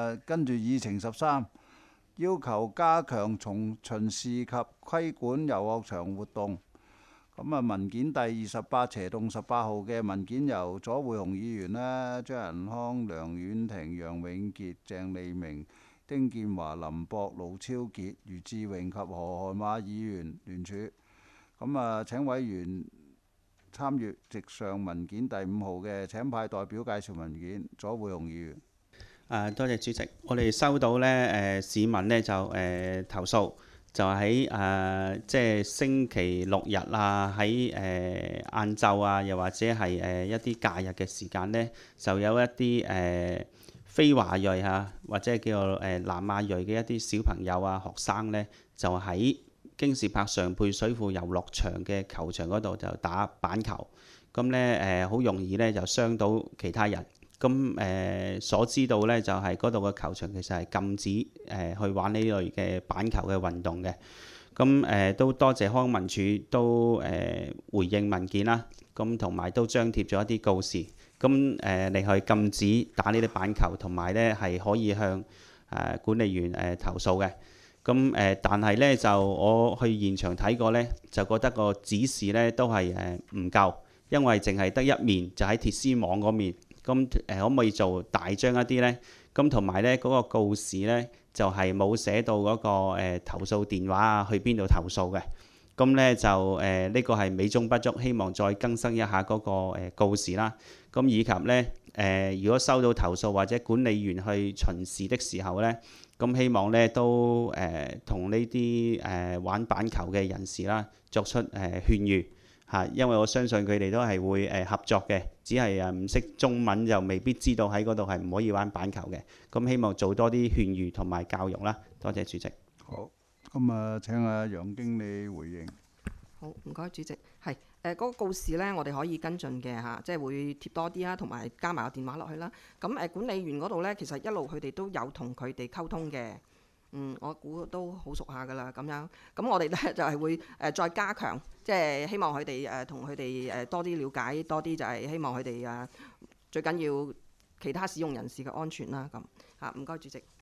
跟住議程13，要求加強從巡視及規管遊樂場活動。咁啊，文件第28/18號嘅文件由左會雄議員啦、張仁康、梁婉婷、楊永傑、鄭利明、丁建華、林博、盧超傑、余志榮及何漢華議員聯署。咁啊，請委員參閱直上文件第5號嘅，請派代表介紹文件。左會雄議員。 多謝主席。我哋收到呢市民呢就投訴，就喺即係星期六日啊，喺晏晝啊，又或者係一啲假日嘅時間呢，就有一啲非華裔啊，或者叫做南亞裔嘅一啲小朋友啊、學生呢，就喺京士柏常配水庫遊樂場嘅球場嗰度就打板球。咁呢好容易呢就傷到其他人。咁所知道呢，就係嗰度嘅球場其實係禁止去玩呢類嘅板球嘅運動嘅。咁都多謝康文署都回應文件啦，咁同埋都張貼咗一啲告示，咁嚟去禁止打呢啲板球，同埋呢係可以向管理員投訴嘅。咁但係呢，就我去現場睇過呢，就覺得個指示呢都係唔夠，因為淨係得一面，就喺鐵絲網嗰面。咁可唔可以做大張一啲呢？咁同埋呢嗰個告示呢，就係冇寫到嗰個投訴電話啊，去邊度投訴嘅。咁呢就呢個係美中不足，希望再更新一下嗰個告示啦。咁以及呢如果收到投訴或者管理員去巡視的時候呢，咁希望呢都同呢啲玩板球嘅人士啦作出勸喻。因為我相信佢哋都係會合作嘅，只係唔識中文就未必知道喺嗰度係唔可以玩板球嘅。咁希望做多啲勸喻同埋教育啦。多謝主席。 好，咁啊請阿楊經理回應。 好，唔該主席。係嗰個告示呢，我哋可以跟進嘅嚇，即係會貼多啲啦，同埋加埋個電話落去啦。咁管理員嗰度呢，其實一路佢哋都有同佢哋溝通嘅。我估都好熟下㗎啦，咁樣。咁我哋呢就係會再加強，即係希望佢哋同佢哋多啲了解，多啲就係希望佢哋最緊要其他使用人士嘅安全啦。咁唔該主席。